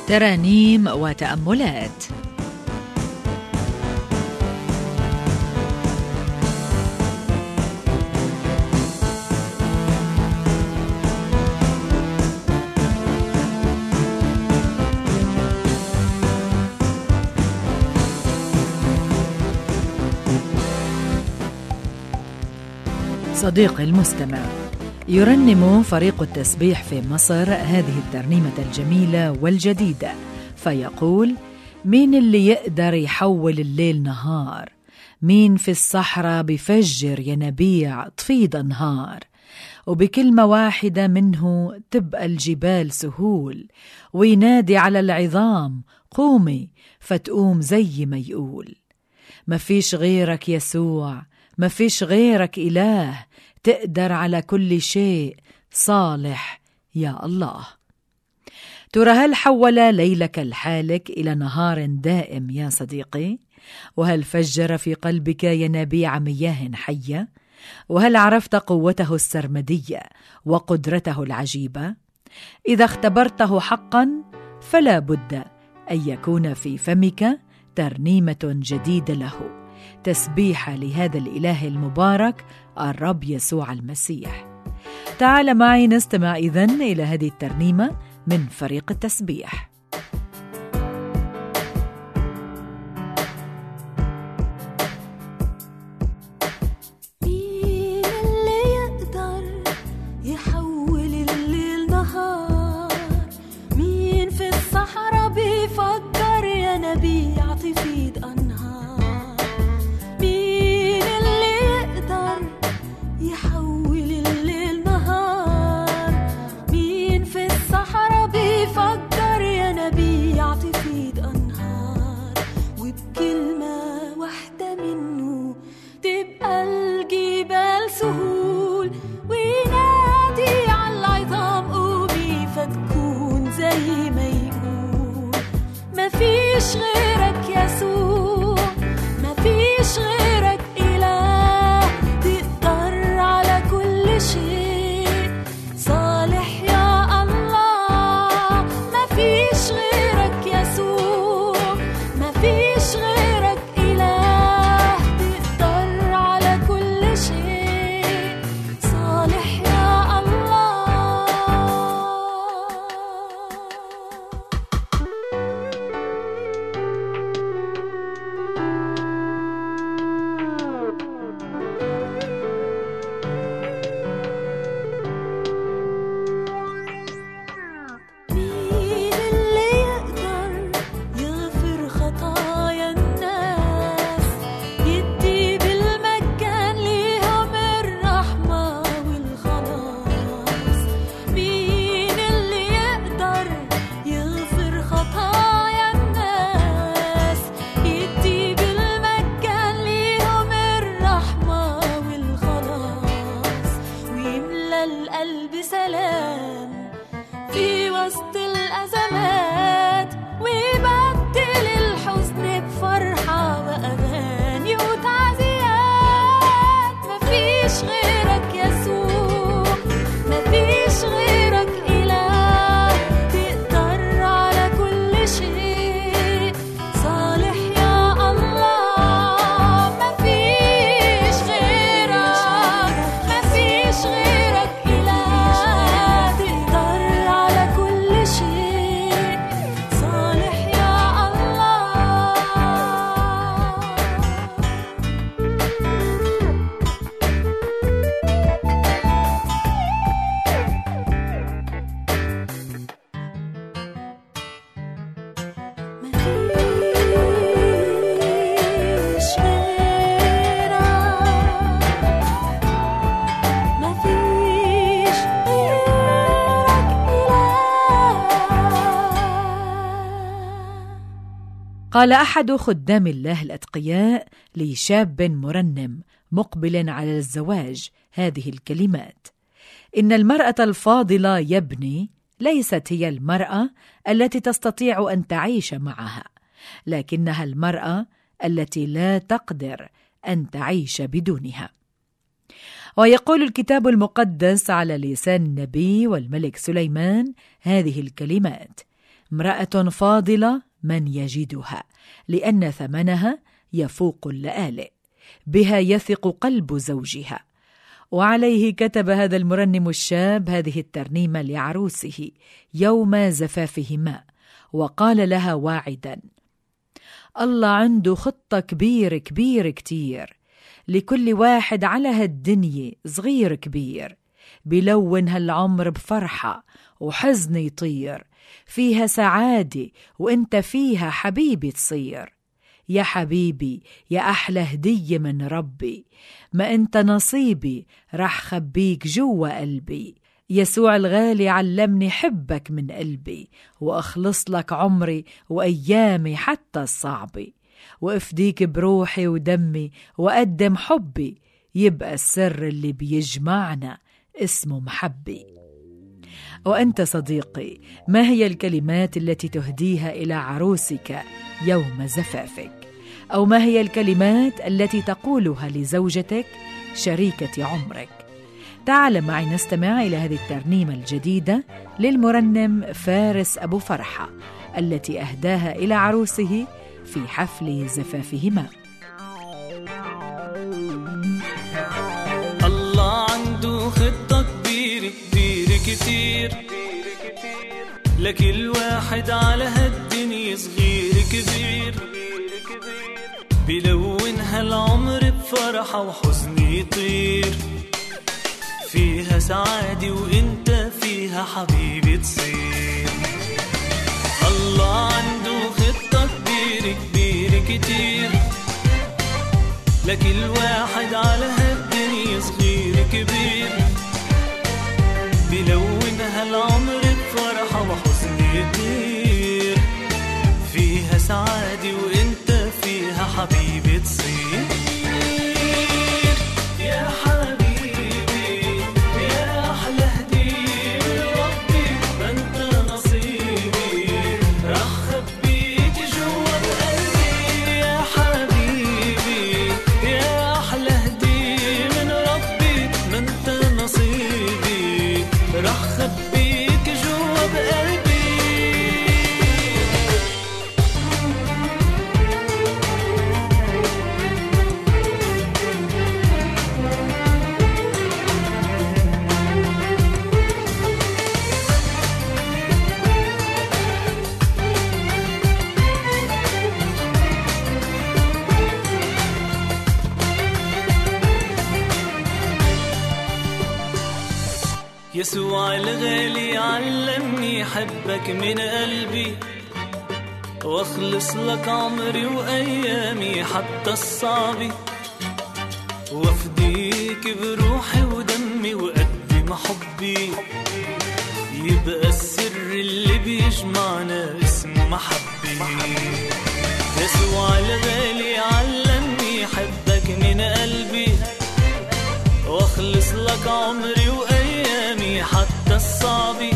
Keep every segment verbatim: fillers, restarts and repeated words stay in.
ترانيم وتأملات. صديقي المستمع، يرنم فريق التسبيح في مصر هذه الترنيمة الجميلة والجديدة، فيقول: مين اللي يقدر يحول الليل نهار؟ مين في الصحراء بفجر ينابيع تفيض أنهار؟ وبكلمة واحدة منه تبقى الجبال سهول، وينادي على العظام: قومي، فتقوم زي ما يقول. مفيش غيرك يسوع، مفيش غيرك إله، تقدر على كل شيء، صالح يا الله. ترى هل حول ليلك الحالك إلى نهار دائم يا صديقي؟ وهل فجر في قلبك ينابيع مياه حية؟ وهل عرفت قوته السرمدية وقدرته العجيبة؟ إذا اختبرته حقا فلا بد أن يكون في فمك ترنيمة جديدة له، تسبيح لهذا الإله المبارك الرب يسوع المسيح. تعال معي نستمع إذن إلى هذه الترنيمة من فريق التسبيح. مين اللي يقدر يحول الليل نهار؟ مين في الصحراء بيفكر ينابيع تفيض أنهار؟ مين اللي يقدر يحول الليل نهار؟ مين في الصحراء بيفكر ينابيع تفيض أنهار؟ وبكلمة واحدة منه تبقى الجبال سهول، وينادي على العظام: قومي، فتكون زي ما يقول. مفيش غيرك يسوع، مفيش غيرك إله، تقدر على كل شيء، صالح يا الله. مفيش غيرك يسوع، مفيش غيرك إله، تقدر على كل شيء، صالح يا الله. مين اللي يقدر يغفر خطايا الناس، يدي بالمجان ليهم الرحمة والخلاص؟ مين اللي يقدر يغفر خطايا الناس، يدي بالمجان ليهم الرحمة والخلاص، ويملى القلب سلام في وسط الأزمات، ويبدل الحزن بفرحة وأغاني وتعزيات؟ مفيش غيرك يسوع، مفيش غيرك إله، تقدر على كل شيء، صالح يا الله. مفيش غيرك، مفيش غيرك إله، تقدر على كل شيء، صالح يا الله. مفيش غيرك، مفيش غيرك إله. قال أحد خدام الله الأتقياء لشاب مرنم مقبل على الزواج هذه الكلمات: إن المرأة الفاضلة يا ابني ليست هي المرأة التي تستطيع أن تعيش معها، لكنها المرأة التي لا تقدر أن تعيش بدونها. ويقول الكتاب المقدس على لسان النبي والملك سليمان هذه الكلمات: امرأة فاضلة من يجدها، لأن ثمنها يفوق اللآلئ، بها يثق قلب زوجها. وعليه كتب هذا المرنم الشاب هذه الترنيمة لعروسه يوم زفافهما، وقال لها واعدا: الله عنده خطة كبير كبير كتير، لكل واحد على هالدنيا صغير كبير، بلون هالعمر بفرحة وحزن يطير، فيها سعادة وانت فيها حبيبي تصير. يا حبيبي يا أحلى هدية من ربي، ما انت نصيبي رح خبيك جوا قلبي. يسوع الغالي علمني حبك من قلبي، وأخلص لك عمري وأيامي حتى الصعبة، وأفديك بروحي ودمي وأقدم حبي، يبقى السر اللي بيجمعنا اسمه محبي. وأنت صديقي، ما هي الكلمات التي تهديها إلى عروسك يوم زفافك؟ أو ما هي الكلمات التي تقولها لزوجتك شريكة عمرك؟ تعال معي نستمع إلى هذه الترنيمة الجديدة للمرنم فارس أبو فرحة التي أهداها إلى عروسه في حفل زفافهما. الله عنده خطة كبيرة كبيرة كتير، لكل واحد على هالدنيا صغير كبير، بلون هالعمر بفرحة وحزن يطير، فيها سعادة وانت فيها حبيبي تصير. الله عنده خطة كبيرة كبيرة كتير، لكل واحد على هالدنيا صغير كبير، بلون هالعمر بفرحة وحزن يطير، فيها سعادة وانت فيها حبيبي تصير. يا حبيبي يا أحلى هدية من ربي، ما انت نصيبي رح خبيك جوا بقلبي. يا حبيبي يا أحلى هدية من ربي، ما انت نصيبي رح خبيك جوا بقلبي. يسوع الغالي علمني حبك من قلبي، واخلص لك عمري وايامي حتى الصعبة، وافديك بروحي ودمي وقدم حبي، يبقى السر اللي بيجمعنا اسمه محبي. يسوع الغالي علمني حبك من قلبي، واخلص لك عمري وايامي حتى الصعبة،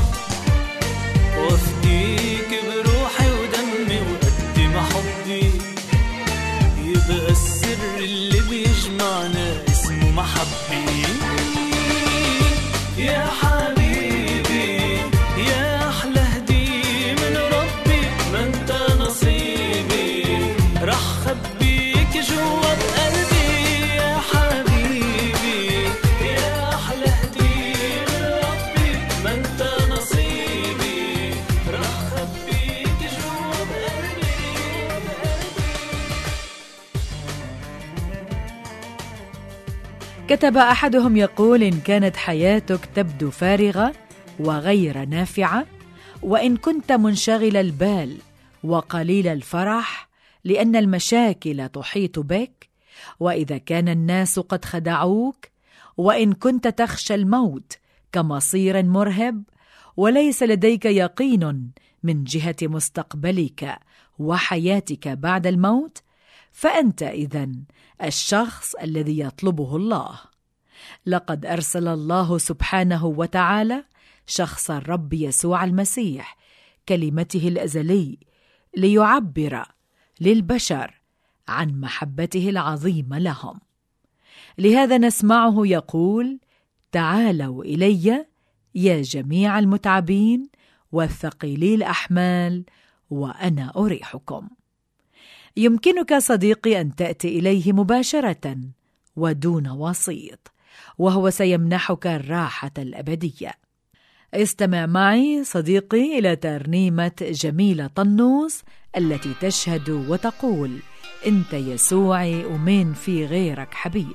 وافديك بروحي ودمي وقدم حبي، يبقى السر اللي بيجمعنا اسمه محبي. يا حبيبي يا أحلى هدية من ربي، ما انت نصيبي رح خبيك جوا بقلبي. يا حبيبي يا أحلى هدية من ربي، ما انت نصيبي رح خبيك جوا بقلبي. كتب أحدهم يقول: إن كانت حياتك تبدو فارغة وغير نافعة، وإن كنت منشغل البال وقليل الفرح لأن المشاكل تحيط بك، وإذا كان الناس قد خدعوك، وإن كنت تخشى الموت كمصير مرهب، وليس لديك يقين من جهة مستقبلك وحياتك بعد الموت، فأنت إذن الشخص الذي يطلبه الله. لقد أرسل الله سبحانه وتعالى شخص الرب يسوع المسيح كلمته الأزلي ليعبر للبشر عن محبته العظيمة لهم. لهذا نسمعه يقول: تعالوا إلي يا جميع المتعبين والثقيلي الأحمال وأنا أريحكم. يمكنك صديقي أن تأتي إليه مباشرة ودون وسيط، وهو سيمنحك الراحة الأبدية. استمع معي صديقي إلى ترنيمة جميلة طنوس التي تشهد وتقول: أنت يسوعي ومين في غيرك حبيب.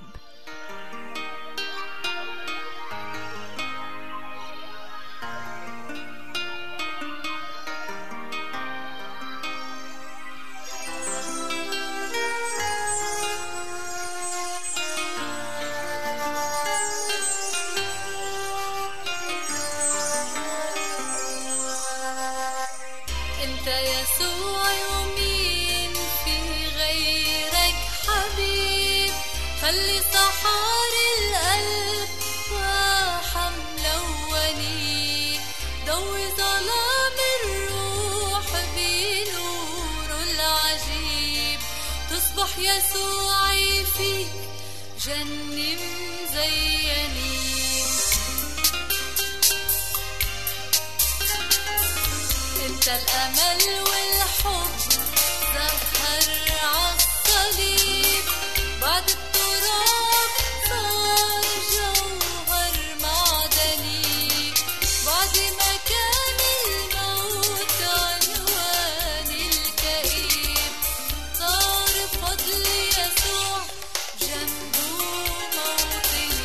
انت يسوع ومين في غيرك حبيب، خلي صحار القلب واحة ملوني، ضوي ظلام الروح بنوره العجيب، تصبح يسوعي فيك جنة مزيني. انت الامل والحب ظهر عالصليب، بعد التراب صار جوهر معدني، بعد ما كان الموت عنوان الكئيب، صار بفضل يسوع جنبه موطني.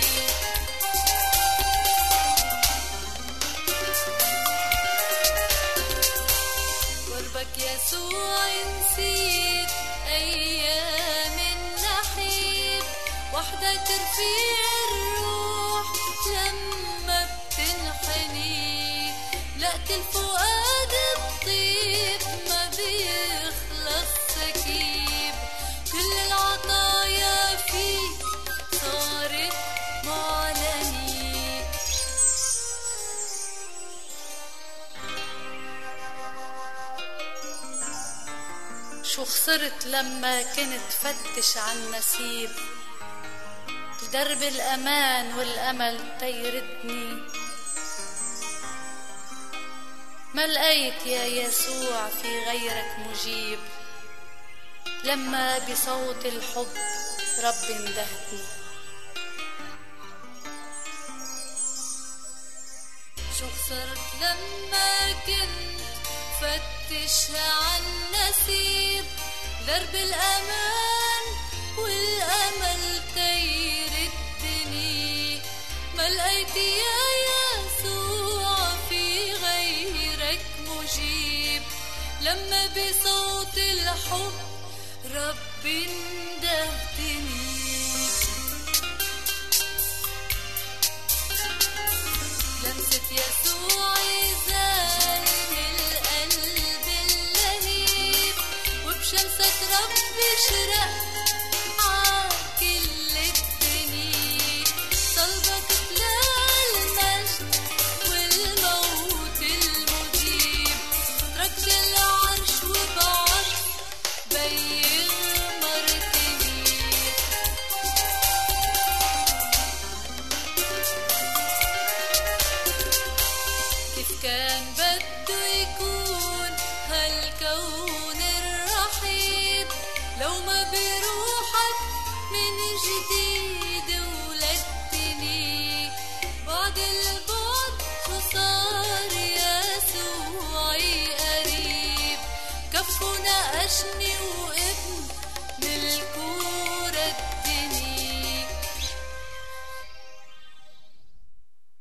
يسوع نسيت أيام النحيب، وحدك رفيع الروح لما بتنحني، لقت الفؤاد بطيب ما بيخلص سكيب، كل العطايا فيك صارت معلني. شو خسرت لما كنت فتش عن نسيب، درب الأمان والأمل تيردني، ما لقيت يا يسوع في غيرك مجيب، لما بصوت الحب ربي اندهتني. شو خسرت لما كنت فتش عن نسيب، درب الأمان والأمل تيردني، ما لقيت يا يسوع في غيرك مجيب، لما بصوت الحب ربي اندهتني. لمسة يسوع زال شمسة ربي شرق عاكل الدنيا، صلبك تلاقى المجد والموت المجيب، تركت العرش وبعرف بيغ مرتني. كيف كان بده يكون هالكون لو ما بروحك من جديد ولدتني، بعد البعد شو صار يسوعي قريب، كفو ناقشني